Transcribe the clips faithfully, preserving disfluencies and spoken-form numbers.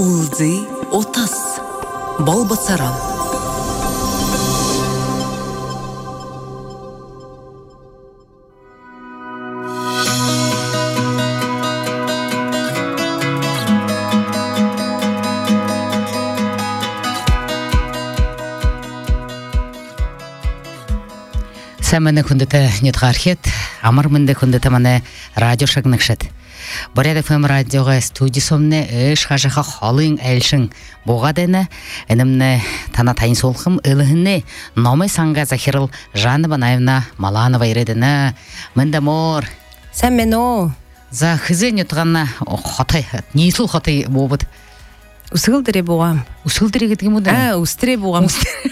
Улзы отас. Балбацарам. Сәмәне күндеті нетғархет, амыр мінді күндеті маны радио шагнықшет. Боряд эф эм радиоға студисомне үш қажыға қалың әлшін боғадыны, әнімні тана тайын солқым үліхінне номы санға захирыл Жанна Банаевна Маланова ередіні. Мінді мор. Сәмен о. За хызы нетғанна қотай, несіл қотай бобыд. Усылдыре боғам. Усылдыре кеткен мұды? А, устыре боғам.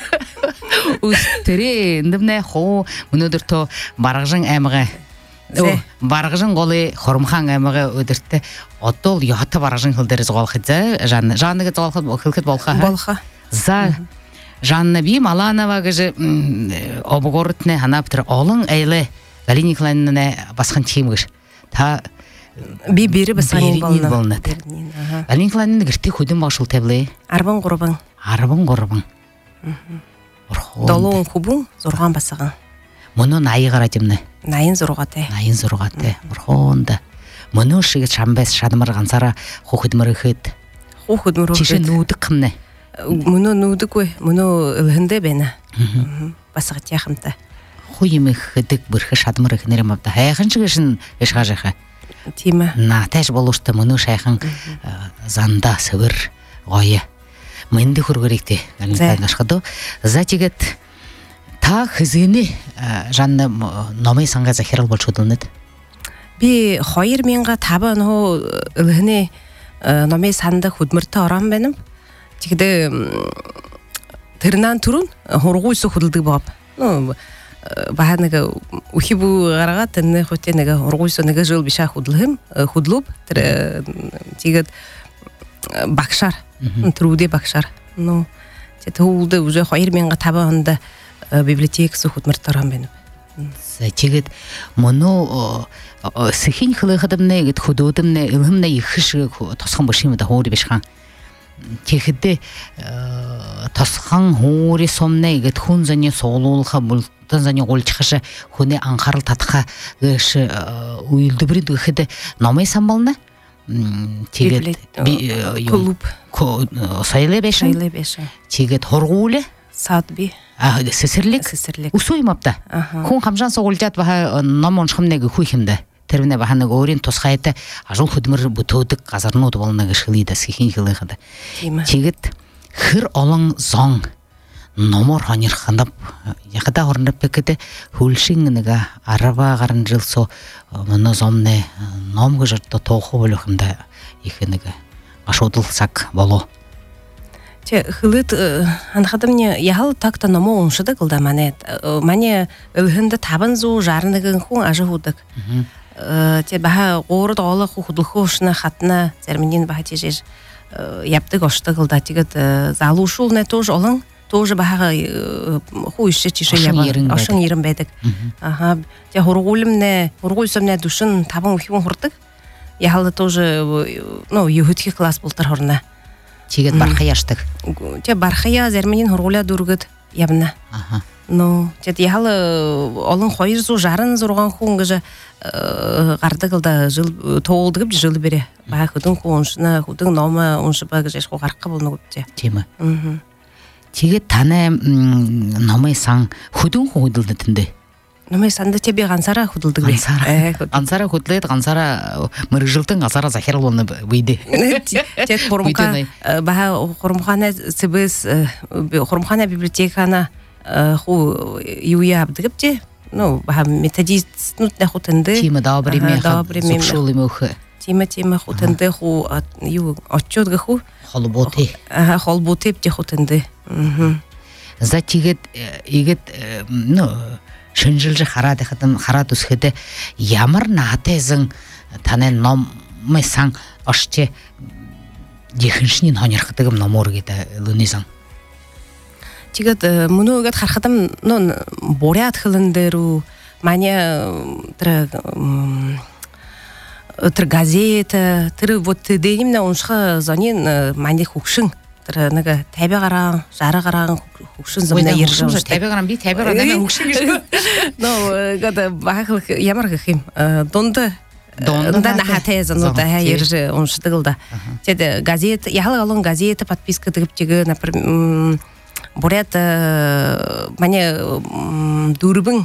Устыре, үндімне қо, мұнудырто барғжың әміғі. Барғжың қолы қорымхан әміғі өдіртті. Оттол яты барғжың қылдырыз қолқыдзы. Жанны кет қолқыд болқа. Болқа. За Жанна би Маланова кіжі обығорытны ана біттір. Олың әйлі Галина Николаевна басқан тиімгіш. Та би бері басқан болны. Галина Николаевна кірті көдің бақшыл тәбілі. Арбын құрыбың. Арбын құрыбың. Долуын құбың, зорған басаған. Мұны найы қарадымны. Найын зорғаты. Найын зорғаты. Ұрғонды. Мұны шығыт шамбәс шадымыр ғансара қоқыдмыры қыд. Қоқыдмыры қыд. Теші нуды қымны. Мұны нуды көй. Мұны үлгінді бәні. Басығы тияқымды. Қойымы қыдық бұрқы шадымыры қынырым апта. Аяқын шығышын үшға жықы. Тима. Натәш болушты мұны шайқын занда сывыр ғойы. Мэнди хүргөректе галинтайнашкадо затигет та хызыны жанны номай санга захирал болчудулнет би хоёр мянга таба нөө ылгыны номай санда худмырта орам беним тигде тэрнан турун хургуйсу худулдук бап ну баанага ухибу гарага тэнне хотенага хургуйсу нага жыл биша худлым худлуп тигет бакшар труде бакшар. Ну, это улды уже хоёр мянга табанда библиотека сухутмыртарам беніп. Тегет мұны сихин хылығыдымны, гет худудымны, илымны ихышы тосқан башымы да хори бешқан. Тегетде тосқан хори сомны, гет хун зане соғылуылға, бұлтын зане олчықышы, хуне аңқарыл татқа гышы уйылды бірін гыхыды намай самбалны? Тегет клуб сайлы бешін тегет хорғулы садби сесірлік усуйым апта күн қамжан соғылжат баға намон шқымнегі хуйхімді тервіне бағаны ғорин тосқайты ажыл хүдмір бұтудық қазарын оды болынығы шылыйды сихин хылығыды тегет хыр олың зоң номор ханер қандап яқыда орындап бекеті хулшиңініға арaba ғарын жыл со мұны зомны номғы жұртты тоқы болуқымда екінігі ашудылсак болу. Те хылыт анхадым не яхал такта номо оншыды қылда мане. Мане үлгінді табын зу жарынығын хуң ажы худық. Те баха ғоры доғылы худылху ұшына хатына зәрмінен баха тежер яптық ұшты қылда. Тегет залу шулны тоже олың тоже баха ху үші чеші ябын. Ашын ерін бәдік. Те хұрғулымне, хұрғулсымне душын табын ұхивын хұрдық. Яхалды тоже, ну, юхытхи класс болтар хорна. Тегет бархая аштық. Те бархая зәрменен хұрғуля дұрғыд ябына. Ну, те яхалы олың қойыр зу жарын зұрған хуңғы жа ғарды қылда тоғылдығып жылы бере. Баа хүдің хуңшына, хүдің нома ұншы бағы жеш қоғарққа болны көпте. Темі. Тегет таны номай сан хүдің хуңдылды тінді. Номай санды тебе ғансара худылдық бе. Ғансара худылайды, ғансара мұрғылтың ғансара захир болны бейді. Тек қорымқа, баға қорымқана сібіз, қорымқана библиотекана ху юя абдығып те, ну, баға методист нұтна хутынды. Тима дабыр еме, зұпшыл еме ұқы. Тима, тима хутынды ху, отчетғы ху. Холботи. Холботи бте хутынды. За тегет, егет, ну, шынжылжы қарады қыдым, қарады үскеді, ямыр наатезің танен номы сан ашче дехіншінен ханер қытығым номор кеті лунизан. Тегет, мұны өгет қарқыдым, борят қылындыру, мане тыр газета тыры вот деймне оншха занин мани хукшин тыры нага табе караң жары караң хукшин замна ержим табе караң би табе караң хукшин но гада бахыл ямар хим донда донда на хатеза но да ерже оншдыгылда теде газет яхал алон газета подписка тыгып теге например бурят мане дурбың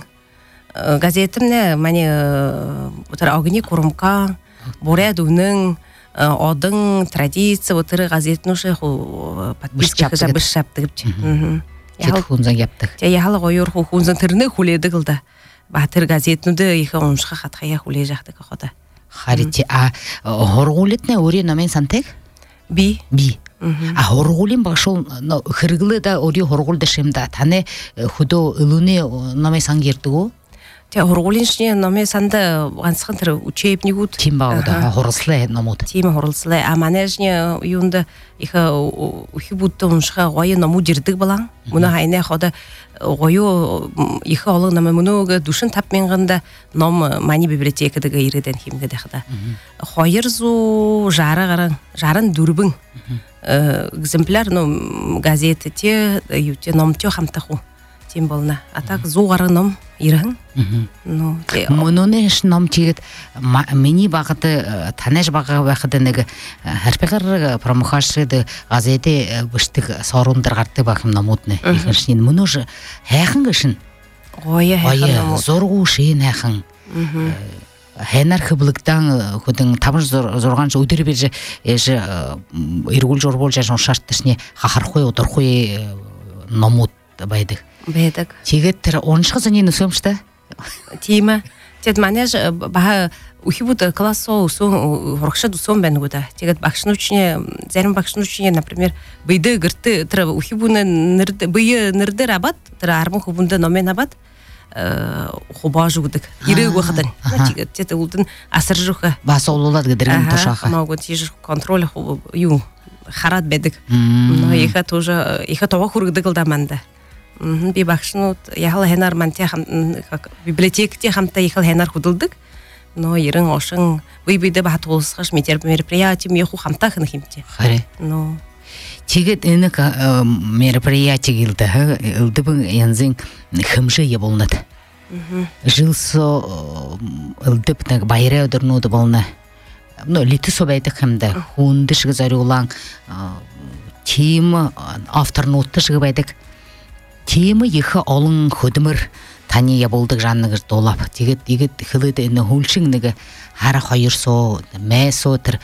газетимне мане бутар огни курумка бурят уның одың традиция бутар газетнуше подписка жабышап тыгып яхал хунзан яптык те яхал гойор хунзан тырны хуледыгылда батыр газетнуды иха оншха хатхая хуле жактык хода харити а хоргулетне ори намен сантек би би а хоргулин башол хыргылы да ори хоргул дешемда тане худо ылуне намен сангертуго те хоргулиншне намен санда ганцхан тер учебнигут тимбауда хорсле намот тим хорсле а манежне юнда иха ухибутта оншха гойы наму жирдик балан муна хайне хода гойо иха алын нама мунуга душын тапменганда ном мани библиотекадага ириден химге дахда хойырзу жара гаран жарын дүрбүң экземпляр но газеты те юте ном тё хамтаху тем болна а так зугары ном ирэн ну мунунеш ном тигет мени багыты танеш бага вакыты неге харпегар промухашды газете быштык сорундар гарты бакым намутны ихшин мунуж хайхан гышин ой ой зоргу шин хайхан хэнар хыблыктан хөдөн табыш зорганч өдөр берже эже иргул жорбол жашон шарттышне хахархой одорхой намут байдык бедак тигеттер оншгызын ин сөмшта тима тед манеж ба ухибут классо сон хорхшад сон бенгуда тигет бакшнучне зарим бакшнучне например быйды гырты тра ухибуна нырды бые нырды рабат тра арму хубунда номен абат хубажудык ире вахадан тигет тед улдын асыржуха басолулат гыдырын тошаха могут тиж контроль ю харат бедик но иха тоже иха того хургдыгылда манда би бакшнут яхал хенар манте библиотекте хамта яхал хенар худылдык но ирын ошын вы биде бат олсгаш мероприятие меху хамта хын химте харе но тигет энек мероприятие гилде ылдыбын янзин хымжы еболнат жилсо ылдыпнак байра одырнуды болна но лити собайды хымда хундышгы зарулан тим авторнуттышгы байдык темы ехы олың хөдімір тания болдық жанныгыр долап тегет тегет хылыды эне хулшиңнеге хара хайырсо мәсо тер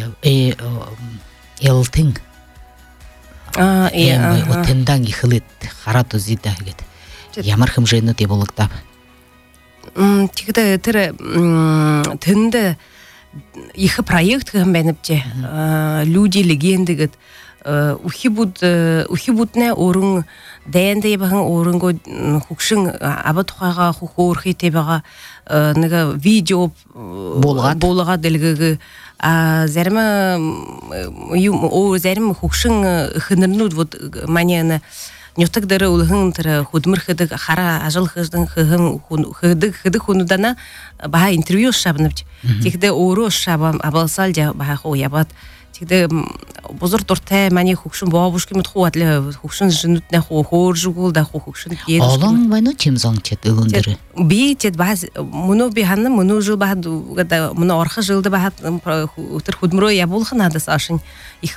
элтин а э отендан хылыт харату зида гет ямар хымжыны де болуктап м тегде тер тенде их проект гэмбенепте люди легенды гет ухибут ухибутне орун дэнде ебахан орунго хукшин абатхага хухорхи тебага нега видео болгат болгага делгеге а зарма юм о зарма хукшин хынырнуд вот манена нётагдары улгын тара худмыр хыдык хара ажыл хыждын хыгын хыдык хыдык хунудана ба интервью шабнып тигде оро шабам абалсалja ба хо ябат тигде бузур турте мани хукшин бабушки мут хуатле хукшин жинутне хо хоржугул да хукшин yer олон вайно чимзон чет ылындыры би тет баз муну би ханны муну жыл бахад гада муну арха жылды бахад утыр худмро я булхын адас ашын их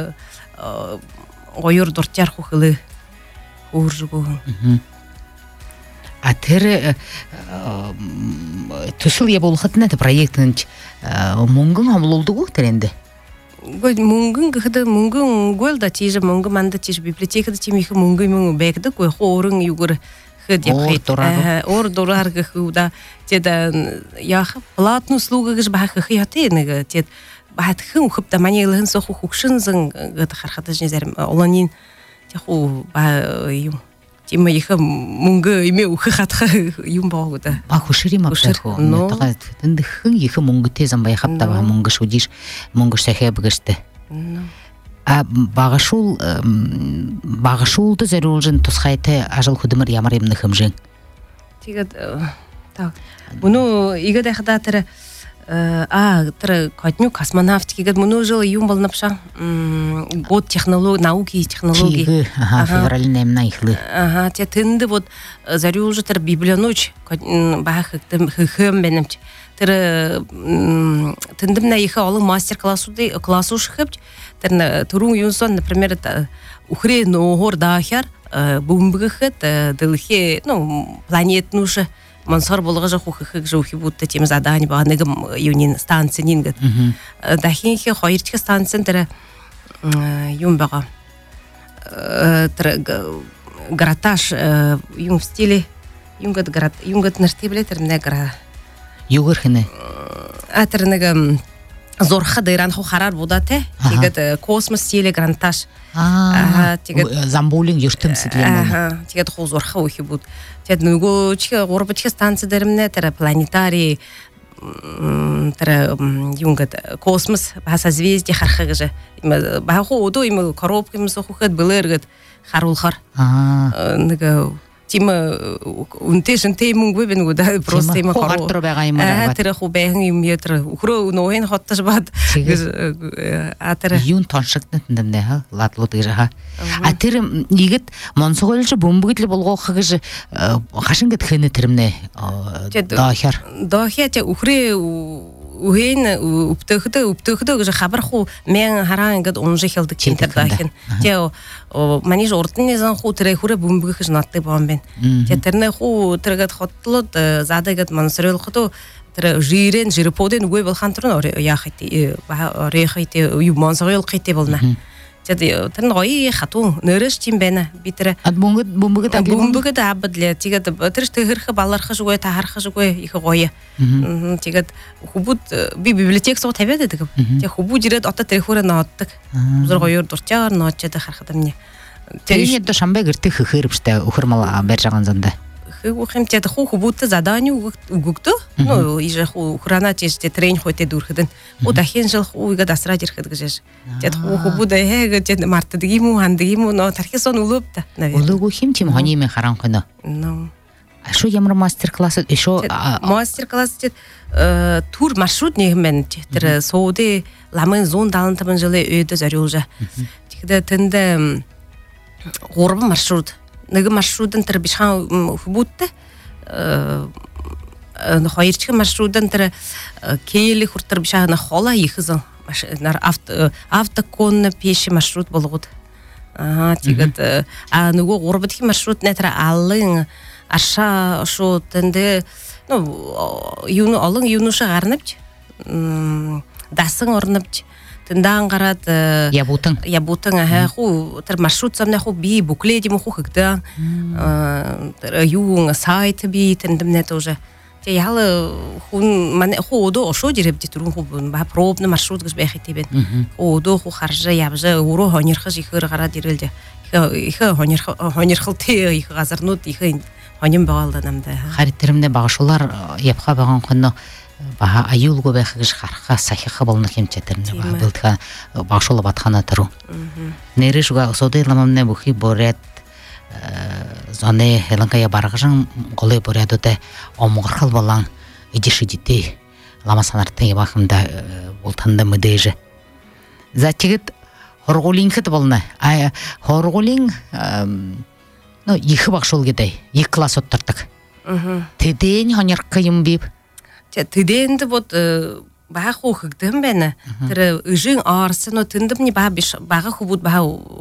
ойур дуртяр хухылы хоржугул а тер төсөл я булхатна да проектын мунгун хамлолдугу теренде гой мунгун гыды мунгун голда тиже мунгун манда тиже библиотекада тимих мунгун мунгун бекде гой хорун югур хыд япхайт ор дорар гыуда теда я платну услуга гыш бах хыяты нега тед бахат хым хыпта манелын соху хукшынзын гыт хархатажны зарим оланин теху ба юм тима их мунга име ухатха юм богуда ба хушири мапшаху нотага тэнде хын их мунга тезан бай хапта ба мунга шудиш мунга сахе бгыште а багашул багашулды зарулжын тусхайты ажыл худымыр ямар эмне хымжын тигет так буну иге дахдатыр а тра котню космонавтики гад муну жыл юм болнапша год технологий науки технологий ага февральный найхлы ага те тынды вот зарю уже тра библионоч бах хым бенемч тра тындым на их алың мастер классуды классу шыхып тра турун юнсон например это ухре но горда хер бумбыхет дылхе ну планетнуша Монсор болга жа хухых жухи будто тем задание баганыгым юнин станция нингет. Дахинхи хойрчка станция тера юм бага. Тера гратаж юм в стиле юнгат град юнгат нартиблетер негра. Югырхыны. Атернега зорха дайран ху харар будате. Тигет космос стиле грантаж. А тигет замбулин юртым сидлем. Ага, тигет ху зорха ухи буд. Тед nugo чика горбачка станция дермне тера планетарий тера юнгат космос ба созвездие хархагже ба ху удо им коробка им сохухат былыргат харулхар нега тима унтешен теймун гвебен гуда просто тима хару а тера ху бэхэн юм ятра ухро ноен хотташ бат атера юн тоншыкны тендемне ха латлу дыжа а тер нигет монсоголжу бомбугитле болго хагыжы хашынгет хыны термне дахар дахя те ухре уен уптыхты уптыхты гыжы хабар ху мен харангат онжы хелды кентер дахин те маниж ортны зан ху тре хуре бомбугы хыжнатты бомбен те терне ху трегат хотлот задагат монсорел хото тре жирен жирподен уе болхантрон яхати ба рехайте ю монсорел ките болна Jadi ten roi хату нэрэж тийм байна. Би тэр бомбуг бомбуг та бомбуг та абдлээ. Тэгээд тэр тэрх баларх шугой та харах шугой их гоё. Тэгээд хубуд би библиотек суу тавиад байдаг. Тэгээд хубуд ирээд одоо тэр хөрөө нооддаг. Зур гоёор дурчаар ноочод харахад мне. Тэгээд до шамбай гэртэх хэрвчтэй өхөр мал барьж байгаа занда. Хөвхим тэгээд хуу хубудтай задание өгөгдөө. Ну ижа хуу хурана чиштэй тренинг хойтэй дүүрхэдэн. Хуу дахин жил хуугаа дасраад ирэхэд гэж. Тэгээд хуу хубудаа хээгээ тэгээд мартдаг юм уу хандаг юм уу нөө тархисон үлөөбtä. Үлөөгүй хим тийм хоньмын харанхоно. Ну Шо ямар мастер-класс шо мастер-класс тэгээд тур маршрут нэгэн тэр сууди ламын зүүн даалан таван жилийн өдөө зориулжа. Тэгээд тэнд гурван маршрут нэг маршрутын тэр бишхан хубуттай хоёрчхан маршрутын тэр кейли хуртар бишхан хола ихсэн нар авто автокон пеши маршрут болгоод аа тэгээд а нөгөө гурав дахь маршрут нэтэр аллын аша шо тэндэ ну юуны олон юунуша гарнавч дасан орнавч тэндан гараад ябутан ябутан аа хуу тэр маршрут замна хуу би букледи му хуу хэгдэ тэр юун сайт би тэндэмнэ тоже тэ яла хүн мань хуу одо ошо жирэбди түрүүн хуу ба пробны маршрут гэж байх хэвээр хуу одо хуу харжа явжа өөрөө хонирхаж ихэр гараад ирэлдэ их хонирх хонирхал тэ их газарнууд их хоним байгаалда намда харит тэрмнэ багшуулар явха байгаа хонно ба аюулгүй байх гэж харахаа сахиха болно хэмжээтернэ ба бэлтха багшуул батхана тару нэрэшга содыламамне бухи борет зоне хеланкая баргажан голой боредоте омгорхал болан идишидите ламасанартай бахымда болтанда мэдэже затигит хоргулинхет болно а хоргулин ну их багшуул гэдэг их класс оттардак тэдэн хонярка юм бив тэдэнд вот бага хөхөгдөн байна. Тэр ыжин орсон но тэндэмний бага биш бага хөвд бага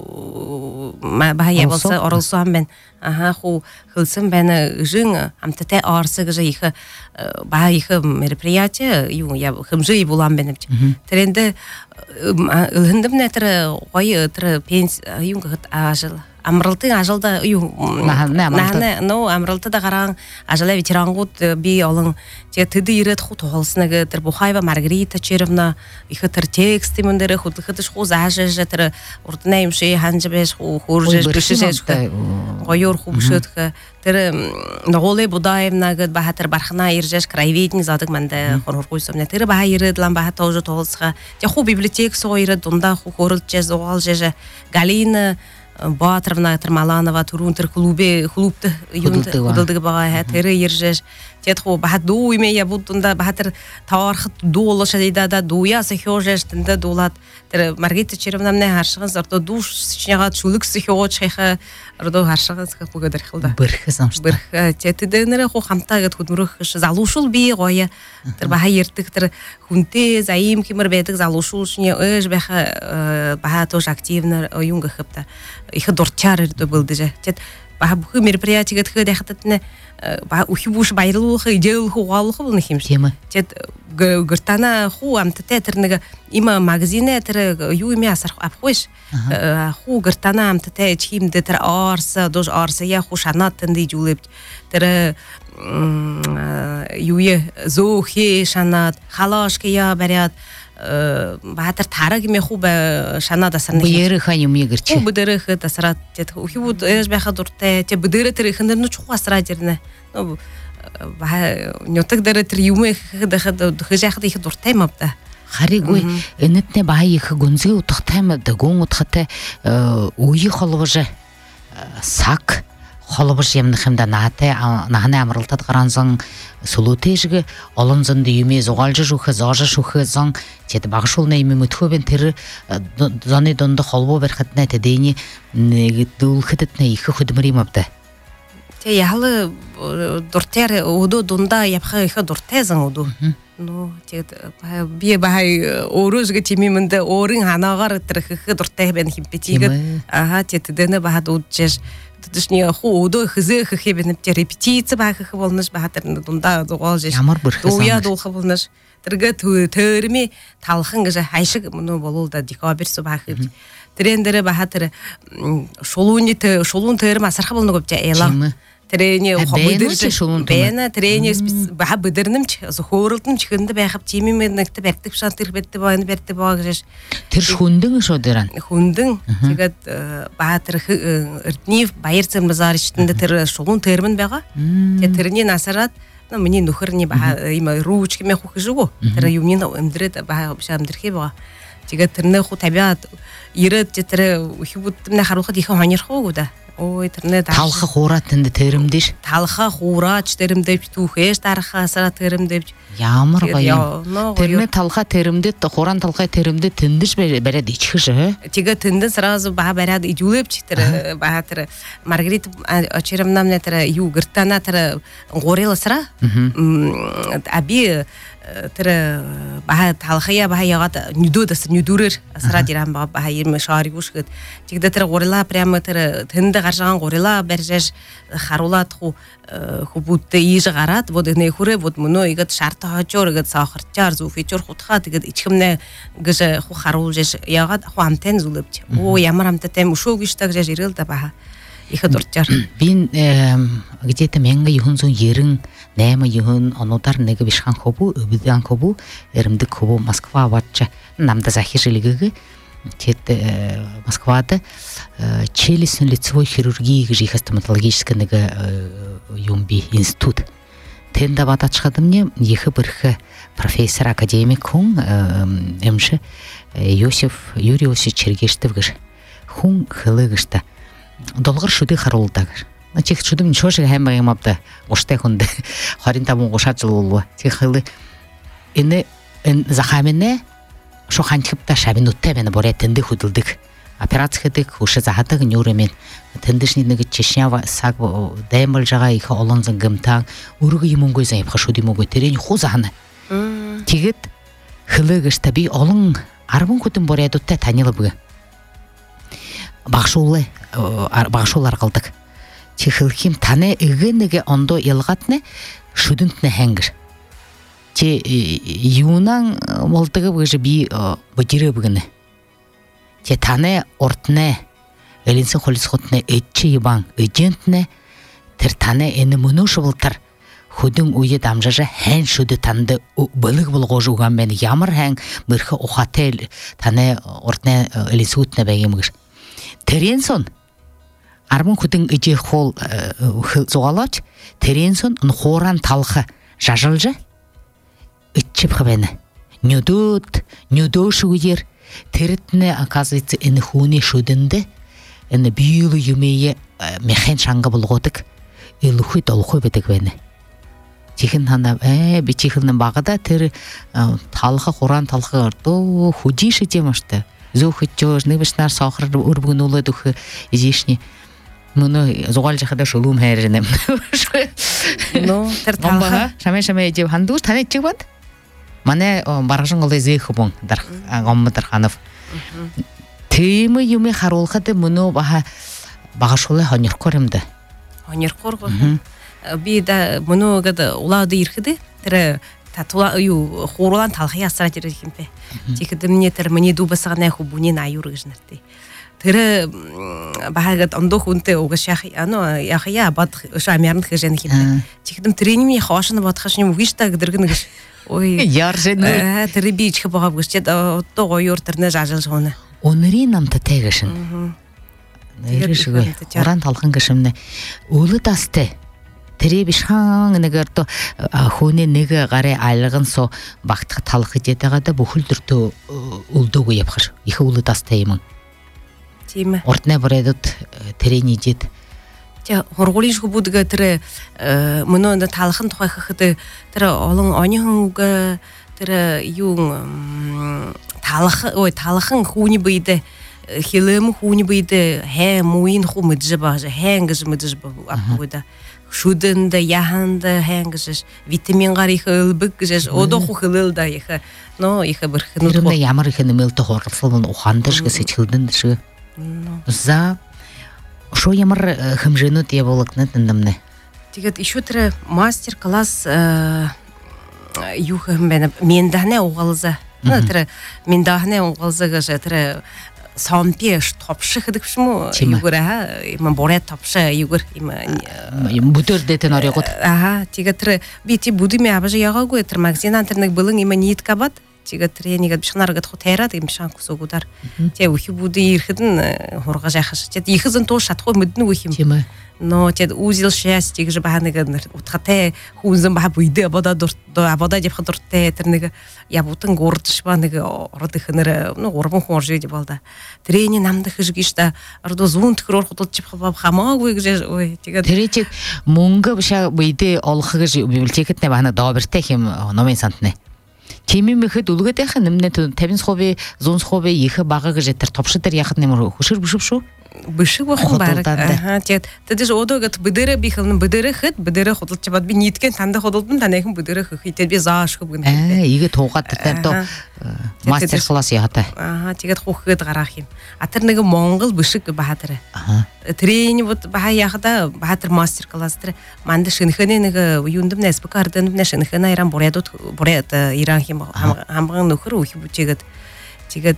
бага явуулсан оруулсан байна. Аха хуу хөлсөн байна. Ыжин амттай орсон гэж их бага их мероприятие юу яв хэмжээ булан байна гэж. Тэрэнд хэмдэмнэ тэр гоё тэр пенс юу гэхэд ажил амралтын ажилда юу наа но амралтада гараан ажлаа ветерангууд би олон тэгээд тэд ирээд хут толснаг тэр Бухаева Маргарита Черевна их тэр текст юм дээр хөдлөхөд хуу заашаа тэр урднаа юм шиг ханжбэш хуу хөржэш бишэж гоёр хумшөдх тэр Нголе Будаевна гэд бахатар бархна иржэш краеведний задаг манда хорхойсомна тэр баа ирээд лам баа тоож тоолсга тэг хуу библиотек соо ирээд дундаа хуу хөрлжэш зоолжэш Галина Батровна Маланова турун тэр клубе клубт юунд хөдөлдөг байгаа тэр иржэш тет ху баха ду име я будунда бахатыр тарх дулы шадида да дуя сахёжештинде дулат тер Маргарита Черевнамне харшыгыз орто душ сичнега чулык сахёчхайха орто харшыгыз капугадыр хылда бирх замшта бирх тетиденере ху хамтагат худмурх залушул би гоя тер баха ертик тер хунте заим кимер бетик залушул шне эш баха баха тоже активно юнга хыпта их дортчар это был даже тет баха бу мероприятие гет хыда хататне ба ухибуш байрылух идеал хуалух был нахим тема тет гыртана ху амта тетернега има магазине тер юми асар апхош ху гыртана амта те чим де тер арса дож арса я хушанат тенди жулеп тер юе зохи шанат халашке я барят баатар тараг ме хуб шанада сарны бери ханим егерче бедere хата сарат тет ухибуд эш баха дурте те бедere терихнер ну чуха срадерне ну ба нётак дere тер юме хада хада хажахда их дурте мапта харигой энетне баа их гунзи утахтайма да гон утхате уи холвоже сак холбош ямнахымда нате нахане амралтат гарансан сулутежге олонзан дүйме зогалжы жухы зажы шухы зан тет багшул нейме мутхобен тер заны донда холбо берхатне тедени негдул хитетне их худмримапта те яхлы дуртер удо дунда япха их дуртезан уду ну тет бие бай орузга тимиминде орын ханагар трхх дуртебен химпетиге ага тет дене бахад удчеш тышне ху удо хызы хебен репетиция бахх болныш бахатыр дунда зогалжеш ямар бир уя долхы болныш тирге төрме талхын гыжа хайшык муну болулда декабрь собах трендере бахатыр шолуни те шолун терма сарха болну көпче эла Трене хобыдырчы бена трене баха быдырнымч зохорылтым чыгынды байхап тимимен некте бертип шантыр бетти байны берти багыш тер хундың шодеран хундың тигат баатыр иртнив байырцым базар ичтинде тер шолун термин бага те терне насарат ну мне нухырни баха има ручки ме хухыжу тер юмнин эмдрет баха шамдырхи бага тигат терне ху табиат ирет тер ухибутна харуха дихо ханер хогуда ой интернет талха хуратынды терімдеш талха хурач терімдеп тухеш тарха сара терімдеп ямар байым терме талха терімдет хоран талха терімде тіндіш береді ичхыжы тига тінді сразу баха береді идюлеп читер баха тер Маргарита Черевнамне тер югыртана тер горела сара аби тер баха талхая баха ягат нюду дас нюдурер сара дирам баха ирме шаригуш гыт тигде тер горела прямо тер тінді гаржан горела бержеш харулат ху хубутте иж гарат вот не хуре вот мно игат шарта хачор игат сахарчар зуфичор хутхат игат ичхимне гыже ху харулжеш ягат ху амтен зулепч о ямар амтетем ушо гиштаг жеш ирел да баха иха дурчар бин где-то менга юхунзун ерин нема юхун онотар неге бишхан хобу өбүдан хобу эримдик хобу Москва ватча намда захижилиги тет Москвада челюстно лицевой хирургии гижиха стоматологическая неге юмби институт тенда батачхады мне ехы бирхе профессор академик хун эмши Йосиф Юрий Осич Чергештевгиш хун хылыгышта долгар шуды харулдагыр Чих шудым ничего же хэм байгамапта оштай хунды харин тамун гошат жыл болу тих хылы эне захамене шо хантипта шабин утте мен боре тенди худылдык операциядык ушы захатык нюремен тендишнидеги чешнява саг даймал жага их олонзан гымтаң ургы юмунгой зайып хашуди могой терени хузаны тигет хылыгыш таби олың арбын кутун боре дутте танилы буга бакшулы бакшулар кылдык Чихылхим тане игенеге ондо елгатне шудунтне хэнгер. Че юнан молтыгы быжы би бытиры быгыны. Че тане ортне элинсен холисхотне этчи ебан эджентне тер тане эне мунушы былтыр. Худың уйы дамжажа хэн шуды танды былык былғожы уған мен ямар хэн бырхы оқател тане ортне элинсутне бәгемгір. Терен сон армын худың иже хол зоғалач, терен сон хоран талқы жажылжы итчіп қыбәні. Нюдут, нюду шугер, терітіне оказывается әні хуне шудынды, әні бүйілі юмейе мехэн шаңғы бұлғодық, үліхүй толқой бәдік бәні. чихин хана э би чихилнын багыда тэр талха Куран талха то худиши темашты. Зухчож небешнар сахар өрбүгүн улайдык изишни. Муну зугал жахада шулум хайрынем. Ну, тэр талха шаме-шаме жеп хандур таны чигбат. Мане баргашын голдой зейхбон дар гоммадар ханов. Тейми юми харулхады муну баха багашулы хонер коремде. Хонер корго. Би да муну гада улады ирхиди. Тэр татула ю хорулан талхи ясара жирекимпе. Тикиде мне тэр мне дубасагна хубуни на юргжнарти. Тэр багагад ондох үнтэй угашах ано яхя бад шамярн хжен химпе. Тикидем тренинг хашны бодхаш юм үгишта гэдэргэн гэж. Ой яржен тэр би чих багав гэж то гоёр тэрнэ жажал шона. Өнөрийн намта тайгашин. Нэршгүй. Уран талхан гшимнэ. Өлө дастай. Тэр бишхан нэгэр то хүүний нэг гараа айлган со багтах талах гэдэгаада бүхэлдэртөө үлдөөгүй явхар. Их өлө дастай юм. Тийм ээ. Ордны брэдэд тэрний жид. Тэ хоргуулын шүбүдгээ тэр мөнөө энэ талхан тухай хэхэд тэр олон оньхон тэр юу талах ой талхан хүүний бийдэ хилэм хүүний бийдэ хэ муин ху мэджба хэнгэж мэджба апгуда шүдэнд яханд хэнгэж витамин гар их өлбөг гэж одо ху хилэлда их но их бэрхэн үү ямар их нэмэлт хорлол ухандаш гэж хэлдэн шиг за шо ямар хэмжээнүүд явуулагдана тэндэмнэ. Тэгээд ишүү тэр мастер-класс юу юм бэ? Миндахны угалза. Тэр миндахны угалза гэж тэр сампеш топших гэдэг юм уу? Югээрээ им борэ топшаа югээр им бүдэрдэ тэн орёгод. Аха, тэгээд тэр би ти бүдимэ абаж ягаагүй тэр магазинан тэр нэг бэлэн им ниткабад тэгээд тренингэд бишнаргад хотайраад юм шан күсөгүүдэр тэг үхи бүдий ирэхэд нь хургаж яхаш тэг ихэзэн туу шатахгүй мэднэ үх юм тийм ээ но тэг үзэл шяст гэж баха нэг утгатай хүнзэн баха бүдэ абада дурт абада явах дуртай тэр нэг ябутан гурдш ба нэг ород ихнэр ну гурван хүн орж идэв бол да трени намдах гэж гişта ордо зүүн төхрөөр худалж явах хамаагүй гэж ой тэгээд тэр чи мөнгө бишаа бүдэ олох гэж библиотекэд нэ баха дообертэй юм номын сантны Тими мэхэд үлгээд яхаа нэмнэ пятьдесят процент сто процент их бага гэж тэр топш дээр яхад нэмэр хөшөр бүшөв шүү. Бишиг бахан баг. Аа тэгээд тэдэс одоогт бэдэрэ би хэлэн бэдэрэ хэд бэдэрэ худалж бод би нийтгэн танд худалдан танайхан бэдэрэ хөөхтэй би заашгүй гэнэ. Аа игээ туугаад тэр доо мастер класс яатай. Аа тэгээд хөөхөд гарах юм. А тэр нэг Монгол бишиг баха тэр. Аа тренинг бод баха яхада баха тэр мастер класс тэр манд шинэхэнэ нэг юундам нэспэкар дэндам шинэхэнэ иран бурядууд буряд иран хим хамган нөхөр үхи бүчигэд тэгээд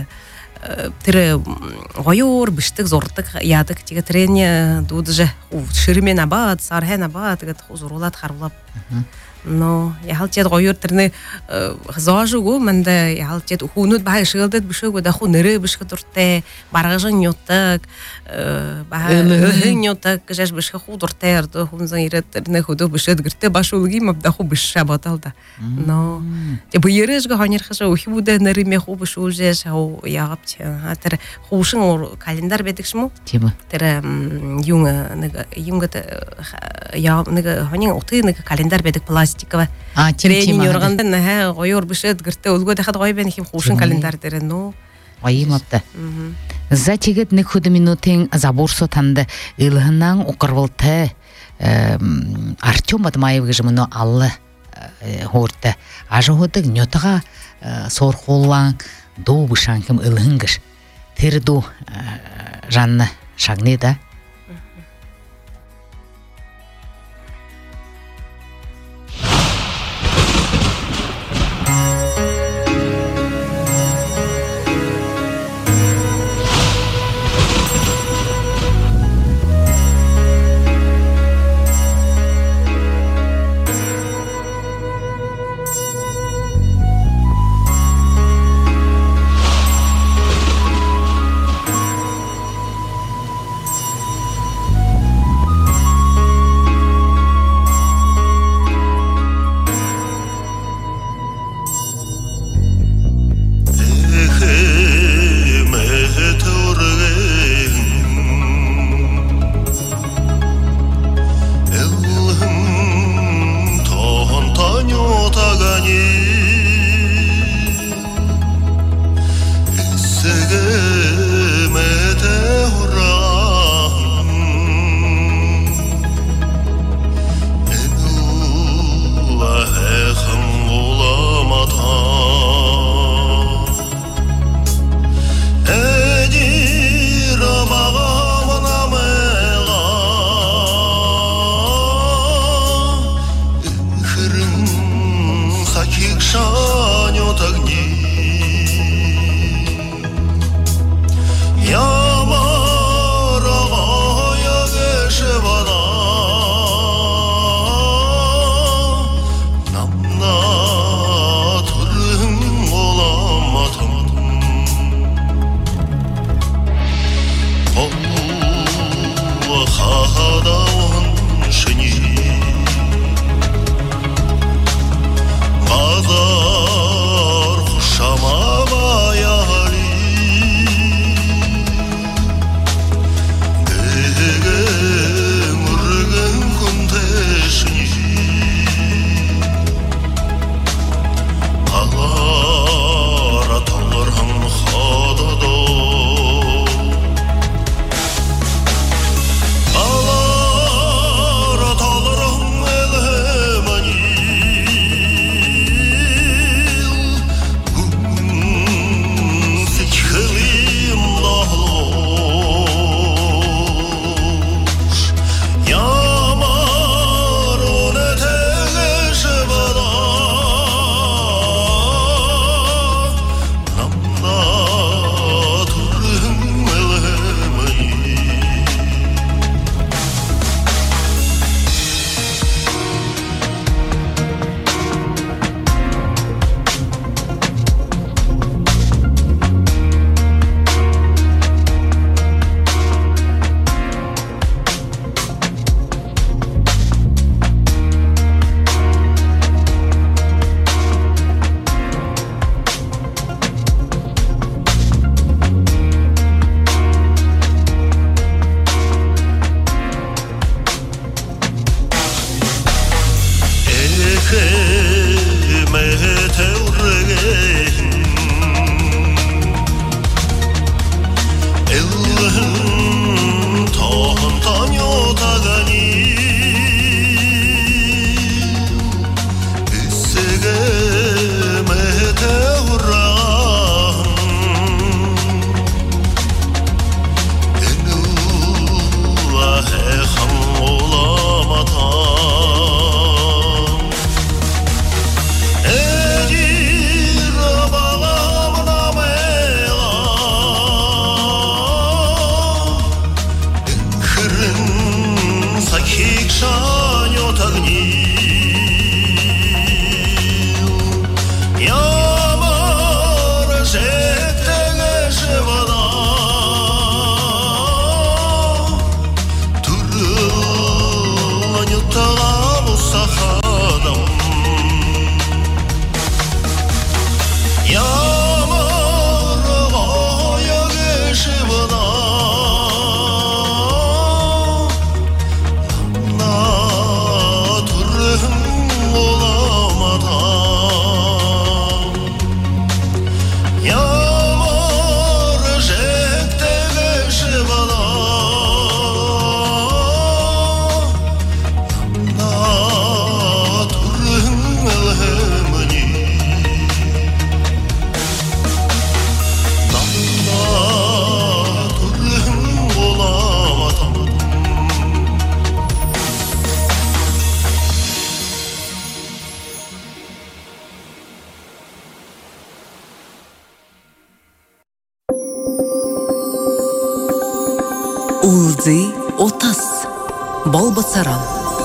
тэр гоёор бишдэг зурдаг яадаг тэгээд трени дуудаж ширмэн абаад сархэн абаад тэгээд зуруулаад харуулав но яхалчаад гоёор тэрний заашгүй манд яхалчаад хүүнүүд бага шигэлдэд бишээгүй даху нэрэ бишгэ дуртай маргажин ютаг бага нютаг гэж бишгэ хуу дуртай ярд хүнзэн ирээд тэрний хөдөө бишэд гэртээ башуулги мав даху бишэ бодал да но тэг бүерэжгэ хонирхаш өөхбүдэ нэрэмэ хуу бишүүлжээ шау ягавч тэр хуушин календар байдаг юм уу тийм тэр юм нэг юмгад яа нэг хонин утгын нэг календар байдаг пластик А тийм юрганд нэ гоёр бишэд гэртээ өлгөөд хахад гоё байна хэм хуушин календар дээр нөө Оимапта. За тэгээд нэг хөдө минутын забурсо танд илхнан укрвалтай Артём Бадмаев гэж мөнө алла хоорта ажуудаг нётага сорхуулан дуу бушан хэм илхэнгэж тэр дуу жанна шагнеда Улзы отыз. Балбасаран.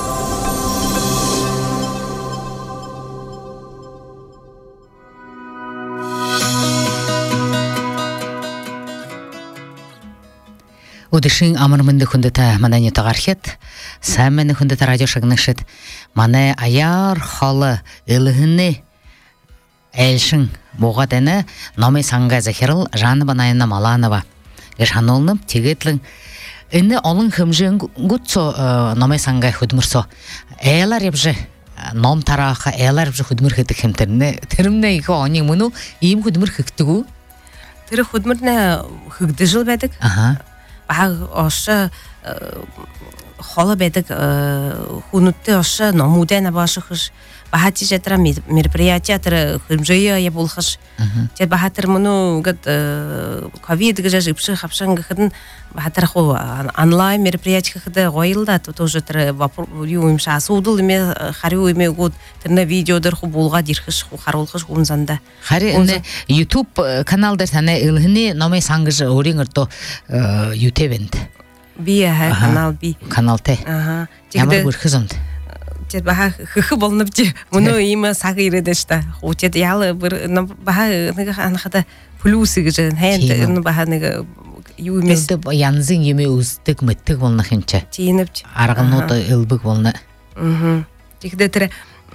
Удышин амырмынды хүндіті мананы тағархет, сәміні хүндіті радио шағынышыд, маны аяр халы үлігіні әлшін боғадыны номи санға захирыл жаны банайына маланова. Гешанолным тегетлің Инне олың хымжын гутсо номай санга худмурсо. Элар ебжи ном тараха элар ебжи худмур хитик химтерне. Термне ико они муну им худмур хиктугу. тэр хөдмөрнө хөгдө жил байдаг. Аха. Баг ош хола байдаг хүнүттэй ош номудэн абашхш бахати жатра мероприятия тэр хэмжээ я булхаш. Тэ бахатэр мөн гэд ковид гэж ипши хавшан гэхэд бахатэр хуу онлайн мероприятия гэхэд гойлда тоже тэр юу юм ша асуудал юм хариу юм гоо тэрнэ видеодэр хуу булгаад ирхэш хуу харуулхаш хүнзанда. Хари энэ YouTube канал дээр таны илхний номын сангаж өөрийн өрдөө YouTube-нд би ха канал би каналтай. Аха. Ямар бүрхэсэнд Тэд баха хөх болнов чи мөнөө ийм саг ирээд штэ. Хүүчэд яал баха нэг анхада плюс гэж хайнд баха нэг юу юм бэ янзын юм үздэг мэтдэг болнох юм чи. Тийнэвч арганууд элбэг болно. Мм. Тэгдэ тэр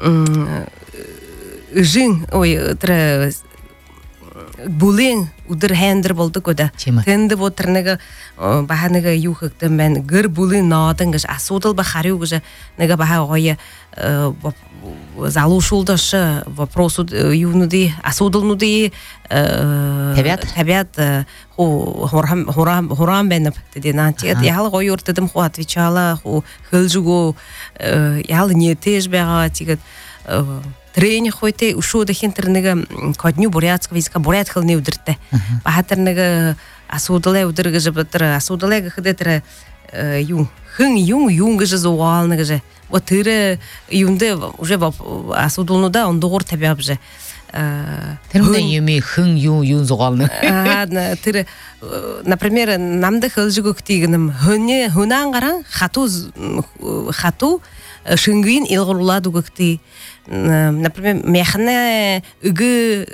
жин ой тэр булын өдөр хайндэр болдог года. Тэнд бутэр нэг баха нэг юу хэгдэн байна. Гэр булын наадан гэж асуудал ба хариу гэж нэг баха гоё залушулдаш вопросууд юунуудын асуудалнуудын тавиад тавиад хуу хурам хурам хурам байна гэдэг наа. Тэгээд яал гоё урддам хуу отвечала хуу хөлжгөө яал нэтэж байгаа тэгээд тренинг хойте ушуудахын тэр нэг кодню бурятск визка бурят хэлний өдөртэй. Бахатар нэг асуудал өдөр гэж тэр асуудал гэхэд тэр юу хэн юу юу гэж зугаал нэг гэж вот тэр юундэ уже асуудалнуудаа ондогор тавиав же. Тэр нэг юм хэн юу юу зугаал нэг. Аа тэр например намда хэлжгөхтийг нэм хөне хөнан гаран хату хату шингин илгуулаад үгөхти например механа үгü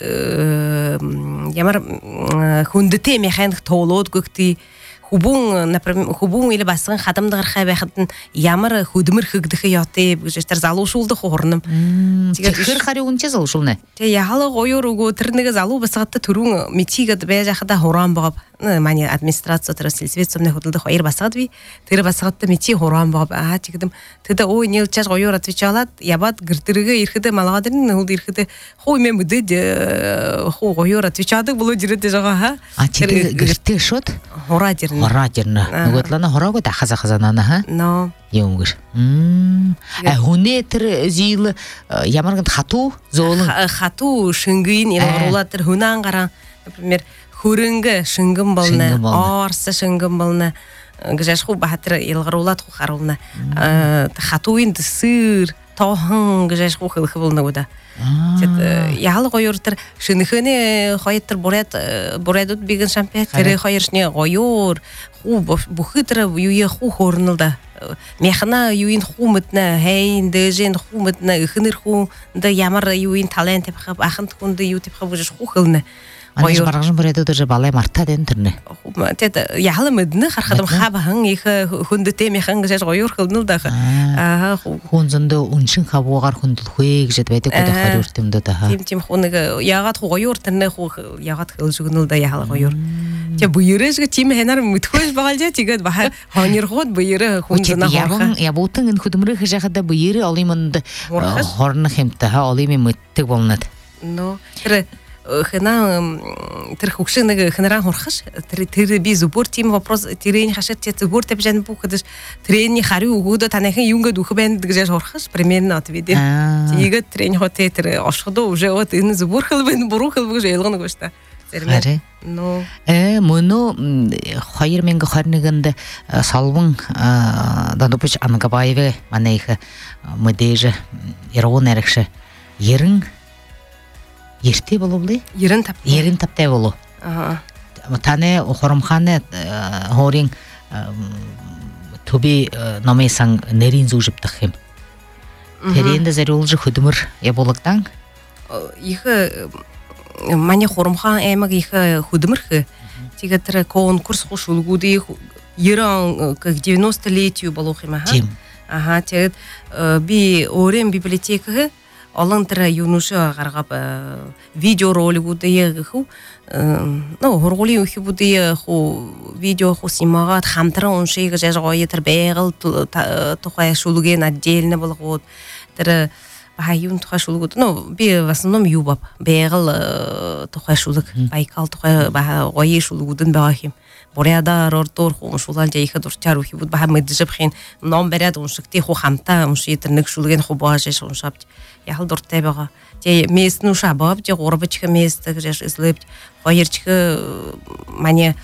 ямар хүндэтэй механик тоолоод гөхти хубун например хубун или басган хадамдгархай байхад ямар хөдмөр хөгдөх яотэй гэж тэр залуушуулдах хорном. Тэгээд тэр хариу үнчээ залуушуулна. Тэг яхала гоёр өгөө тэр нэг залуу басгатта түрүүн мичигэд байж хада хуран богоб мани администраци тэр сэлсвэцомны хөдөлдөх хоёр басгад би тэр басгатта мичи хуран богоб аа чигдэм тэдэ ой нэлчаж гоёр отвечалаад ябад гэрдэргээ ирэхэд малгаад ирнэ хул ирэхэд хуу юм мэдэд хуу гоёр отвечаадаг болоо жирэдэж байгаа ха. А тэр гэртээ шууд хураад ирнэ. Хураад ирнэ. Нөгөөдлөө хороогоо дахаза хазанаа ха. Но юм гэр. Мм. А хүнээ тэр зил ямар гэнэ хатуу зөөлөн хатуу шингэн илруулаад тэр хүнэн гаран например хөрөнгө шингэн болно. Орс шингэн болно. Гэж хуу бахатар илгаруулаад хуу харуулна. Хатууын дэсэр тоохон гэж хуу хэлэх болно года. Тэд яал гоёр тэр шинэхэнэ хоёртар бурят бурадууд бигэн шампиат тэр хоёршны гоёр хуу бүхий тэр юуе хуу хорнолда механа юуин хуу мэднэ хайн дэжин хуу мэднэ ихнэр хуу да ямар юуин талент тавих ахын хүнд юу тавих гэж хуу хэлнэ. Гоёр гаргаж бурадууд дээр балай мартаад энэ тэрнэ. Тэд яал мэднэ харахад хавхан их хүндэтэй механ гэж гоёр хэлнэ да. Аа хүн зөндөө үншин хавуугаар хүндлэхвэ гэж байдаг гэдэг хариу өртөмдөө да. Тим тим хуу нэг яагаад хуу гоёр тэрнэ хуу яагаад хэлжгэнэл да яал гоёр. Тэ буйрэж гэ тим хэнаар мэдхвэж байгаа л жаа тэгээд баха хонирхууд буйрэ хүн зэнэ хорхон ябуутан энэ хөдмөрөх хажахада буйрэ олимонд хорнох юмтай ха олими мэддэг болнод. Но тэр хана тэр хөгшин нэг ханараа хурхаш тэр тэр би зүбөр тим вопрос тэрийн хашат зүбөр тавьжан бүхэдэж тэрний хариу өгөөдө танайхан юнгэд үх байна гэж хурхаш примерно отведе. Тэгээд тэрний хотэ тэр ошходоо уже вот энэ зүбөр хэл байна буруу хэл гэж ялгана гэж та. Харин но э мөнө хоёр мянга хорин нэгэнд салван дандопч Ангабаеве манайх мэдээж яруу нарагш ерэн ертэй боловлы ерэн тап ерэн таптай болов. Аа таны хоромханы хорийн төби номысан нэрийн зүжигдэх юм. Тэрэнд зэрүүлж хөдмөр ябулагдан их маний хоромхан аймаг их хөдмөрх тэгээд тэр конкурс хушулгуудын ерөн девяностолетию болох юм аа. Аха тэгээд би өөрийн библиотекийг олон тэр юунушаа гаргав видео роликуудыг хүү нөө хургуулын үхбүүдийн хүү видео хүү симагаад хамтран уншиж яаж гоё тэр байгаль тухай шүлгэн отдельно болгоод тэр баха юн тухай шулгут ну би в основном юбап бегал тухай шулык Байкал тухай баха гой шулгудын багахим Буряда рортор хун шулал жайха дурчар ухи буд баха мэджеп хин ном берад уншыкти ху хамта унши тернек шулген ху бааже шуншап яхал дуртай бага те местну шабап те горбачка места греш излеп хайырчка мане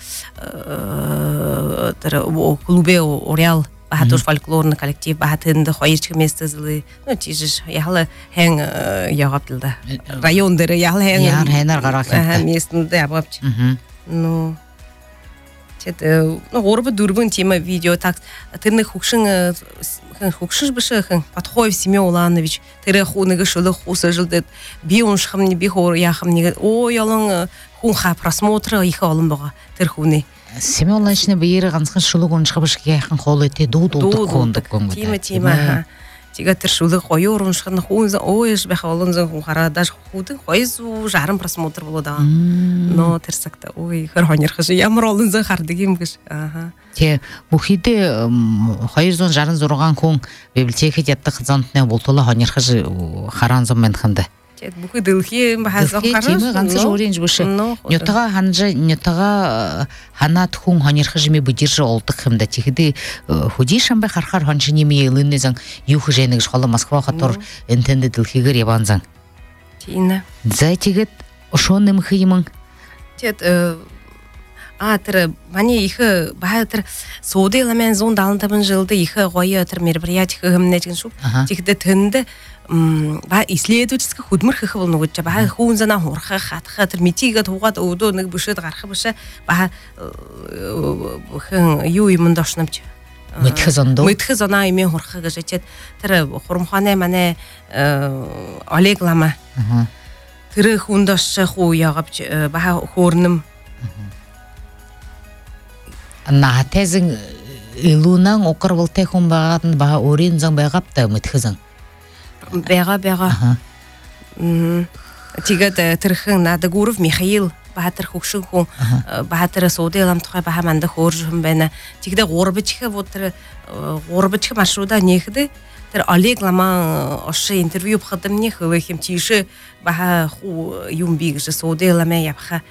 тер клубе Орел баха фольклорный коллектив баха тенде хайырчка места злы ну тижиш яхал хэн ягаптылда райондары яхал хэн яр хэнар гарах местнде ябап ну это ну горбы дурбын тема видео так тырны хукшын хукшыш бышын Подхоев Семен Уланович тыры хуныгы шылы хусы жылды би уншхам не би хор яхам не о ялың хунха просмотры их алым бага тыр хуны Семен Улановичны бейры ганскын шылы уншхы бышки яхын холы те ду ду кондук конгу тема тема тига тыр шылы койор уншхын хунза ойш бе халынзын хунхара даш худы койзу жарым просмотр болуда но терсакта ой хөрхонер хыжы ямар олынзын хардыгим гыш ага те бухиде хайырзон жарын зурган кун библиотека ятты кызантны болтола хонер хыжы харанзон мен хынды те бухи дылхи бахаза харан ганцы жоринж бушы нютага ханжы нютага ханат хун хонер хыжы ми будиржы олдык хымда тихиде худишам бе хархар хонжы неме елыннезан юхы жайныгыш хала Москва хатор энтенде дылхигер ябанзан тина за тигет ошоным хыймын тет а тер мани их баха тер соделамен зон далынтабын жылды их гойы тер мероприятие хымнечин шуп тихиде тенде ба исследовательский худмыр хы болну гуча ба хуунзана хорха хатха тер митига тугат одо нэг бышыт гарха быша ба хэн ю имондашнамч мытхызондо мытхызона име хорха гажет тер хормхане мане Олег Лама тер хундашча ху ягапч ба хорным на тезин илунан окор волтехун багатын ба оринзан багапта мытхызан бега бега м тига терхэн Надагуров Михаил баатар хукшин хун баатар соделам тухай баха манда хоржум байна тигде горбычха вот тер горбычха маршруда нехде тер Олег Лама ошы интервью бхадым не хылыхим тише баха ху юмбиг же соделаме япха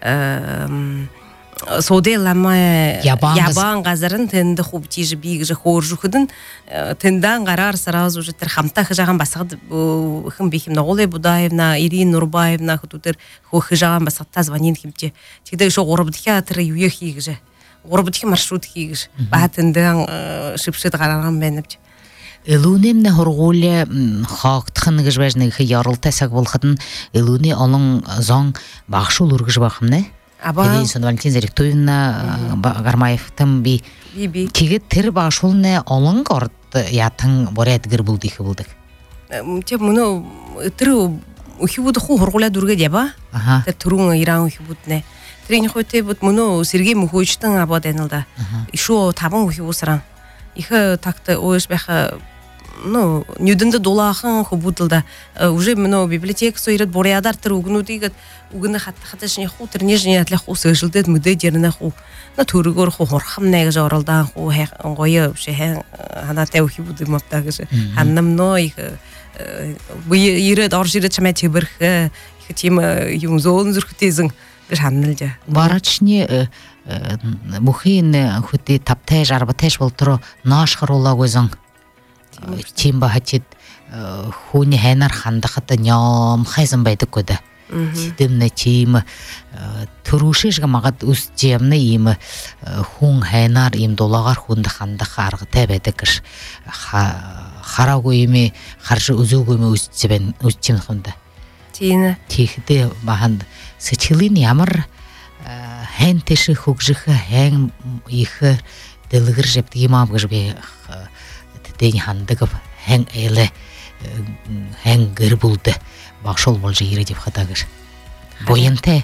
соделама ябан газарын тенде хуб тиже биг же хоржухудын тендан гарар сразу же тер хамта хыжаган басады хым бихим Наголе Будаевна Ирина Нурбаевна хутутер ху хыжаган басатта звонин химте тигде шо горбдыха тер юехи же горбдыха маршрут хигиш баатендан шипшит гараган бенепче Элунемне хорголе хактхын гыжбажны ярылтасак болхатын элуне алың зан бахшул ургыж бахымне Аба Сан Валентин Заректуевна Гармаев там би тиге тер башулне алың горд ятың борядгыр булды их булдык те муну тер ухибуд ху хоргола дурга деба тер турун иран ухибудне трени хойте бут муну Сергей Муховичтың аба денилда ишу табын ухибусран их такты ойш баха ну нюденде долахын хубутылда уже муну библиотека сойрат борядар тер угнудигат угны хатта хаташни ху тер нежни атлах ху сыжилдет мүдө жерне ху на тургор ху хорхам неге жаралдан ху гойы шехен хана теухи буды маптагы ханнам ной бу ире даржире чаме чеберх хитим юмзон зурхтезин ханнылжа барачни мухин хути таптай жарбатеш болтро нашхарула гозан тим бахатит хуни хэнар хандахата ням хайзан байдаг года тимне тим турушишга магат ус жемне им хун хэнар им долагар хунд хандах аргатай байдаг гш харагу ими харжы үзүүгүмө үсчебен үсчим хунда тина тихде баханд сечилин ямар хэн тэши хугжиха хэн их дэлгэр жептги мам гжбе день хандыгып хэн эле хэн гэр булды бакшол болжы ире деп хатагыр боянте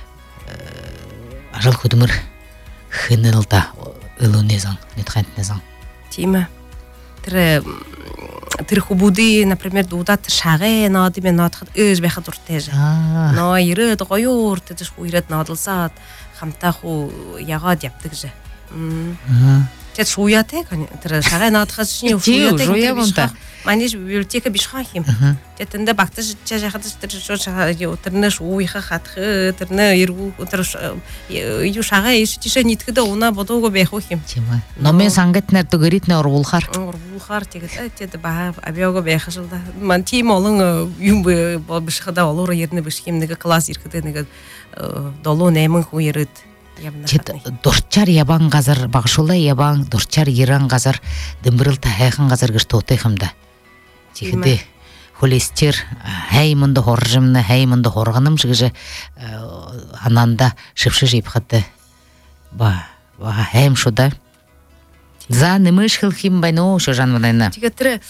ажал худмыр хынылда ылунезан нетхантнезан тима тре тер хубуди например дудат шагэ надиме надхат өз бэхат уртэж но ире дгойор тэдэш хуйрат надалсаад хамтаа ху ягаад явдаг же Тет шуяте, тер шагай натхасшни шуяте. Жуя Маниш библиотека бишхахим. Тетенде бактыш жахатыш тер шага тернеш уйха хатхы терне иргу тер ю шага иш тише ниткеде уна бодого бехохим. Тема. Но мен сангатнер тугритне орвулхар. Орвулхар тегет тет ба абиого бехашылда. Ман тим олон юм бишхада олор ерне бишхимнеге класс иркеденеге долу немин хуйрыт. Чет дошчар ябан газар багшула ябан дошчар иран газар дымбырыл тахайхан газар гыштоты хымда. Тихде холестер хаймында хоржымны хаймында хорганым жыгы ананда шыпшы жип хатты. Ба ба хайм шуда. За немыш хилхим байно шо жанванайна. Тигетре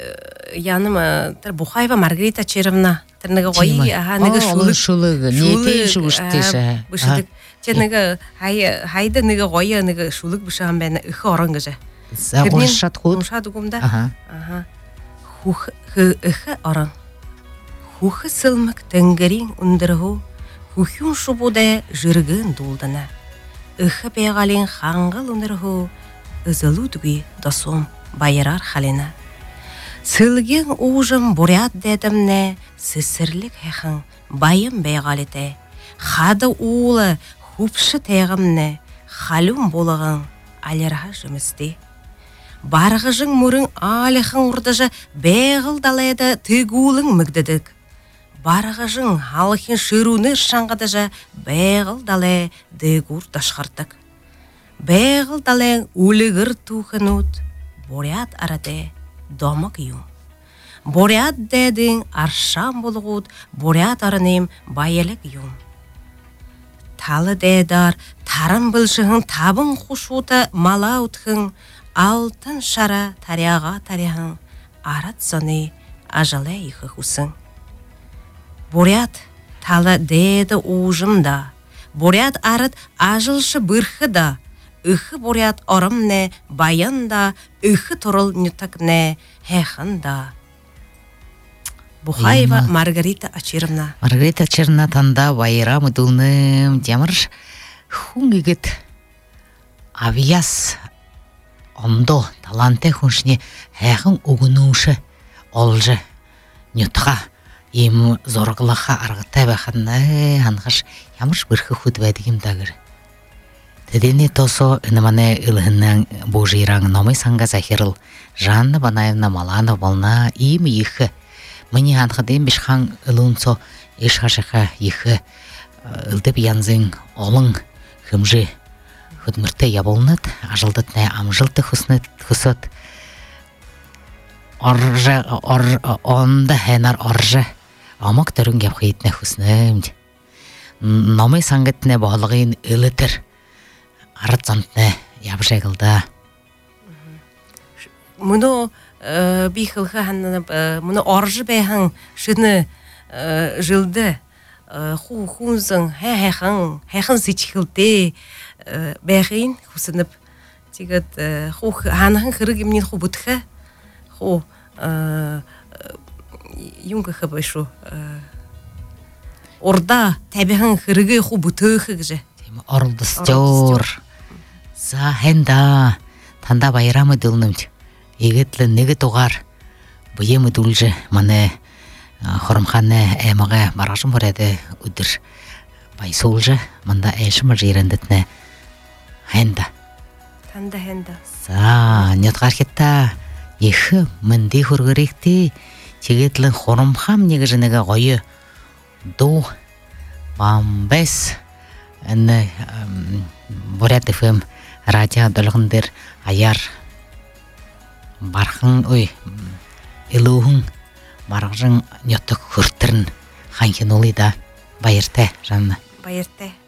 яным тер Бухаева Маргарита Черевна тернеге гой ага неге шулык шулыгы нете шуштыша. Бушыдык Тенеге хай хайда неге гой неге шулык бушам бен ихы орангыжа. За оршат хут. Оршат гумда. Ага. Ага. Хух ихы оран. Хух сылмык тенгерин ундыргу хухюн шубуда жыргын дулдана. Ихы бегалин хангыл ундыргу ызылудуги досом байрар халена. Сылген ужым бурят дедімне сісірлік хехан байым бейгалите. Хады улы хупшы тегімне халюм болығын алерға жымысты. Барғыжың мұрын алихын ұрдыжы бейғыл далайды тігулың мүгдідік. Барғыжың халықын шыруны шаңғыдыжы бейғыл далы дегур дашқырдық. Бейғыл далы улығыр тухынут борят арады домық юм. Борят дедін аршам болығуд борят арынем байылық юм. Талы дедар тарын білшіғын табын құшуты мала ұтқын алтын шара тарияға тарияғын арат соны ажалы иқы құсын. Борят талы деді ұжымда, борят арат ажылшы бірхіда, Ихы борят орымне, баянда, ихы турыл нютакне, хеханда. Бухаева Маргарита Ачировна. Маргарита Ачировна танда байра мыдулным демарш хунгигит авияс омдо таланте хуншне хехын угунушы олжы нютха им зорглаха аргытай баханны хангаш ямыш бірхі худвайдығым дагыр. Тедене тосо инамане илхыннан божираң номы санга захирыл Жанна Банаевна Малана волна им ихы. Мені анхаден бишхан илунцо ишхашыха ихы илдеп янзың олың хымжы худмырты яболнат ажылдытне амжылты хусны хусот оржа ор онда хенар оржа амак төрүн геп хейтне хусны номы сангытне балыгын илетер арытсантне ябжегылда. Муну бихылхы ханнып, муну оржы бэхэн шыны жылды ху хунзың хэхэн хэхэн сичхылды бэхэн хусынып тигет ху ханахын хырыг имнин ху бутхы ху юнга хабышу орда табихан хырыгы ху бутхы гже орылдыстор за хенда танда байрамы дылнымд егетлі неге тоғар бұйемы дұлжы маны хорымханы әміға барашым бұрады үдір байсолжы мында әшімі жирендетіне хенда танда хенда за нетғар кетта ехі мінді хүргіректі тегетлі хорымхам неге жынығы ғойы до бамбес әні Бурят эф эм радио дөлгіндер аяр бархын ой илуhun барғжың нөттік хүртірін ханхин олыда байырте жанна байырте